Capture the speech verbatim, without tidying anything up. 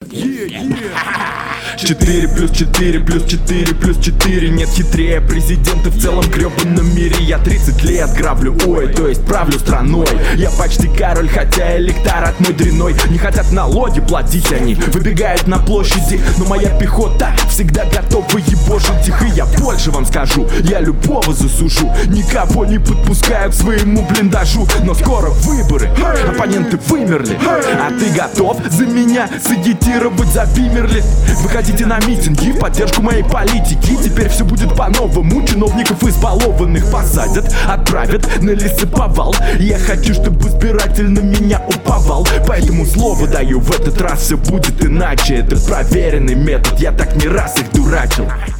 Четыре плюс четыре плюс четыре плюс четыре. Нет хитрее президента в целом гребаном мире. Я тридцать лет граблю, ой, то есть правлю страной. Я почти король, хотя электорат мой дряной. Не хотят налоги платить они, выбегают на площади. Но моя пехота всегда готова ебошить их. И я больше вам скажу, я любого засушу. Никого не подпускаю к своему блиндажу. Но скоро выборы, оппоненты вымерли. А ты готов за меня сагитировать за Бимерли? Выходите на митинги в поддержку моей политики. Теперь все будет по-новому. Чиновников избалованных посадят, отправят на лесоповал. Я хочу, чтобы избиратель на меня уповал. Поэтому слово даю, в этот раз все будет иначе. Это проверенный метод, я так не раз их дурачил.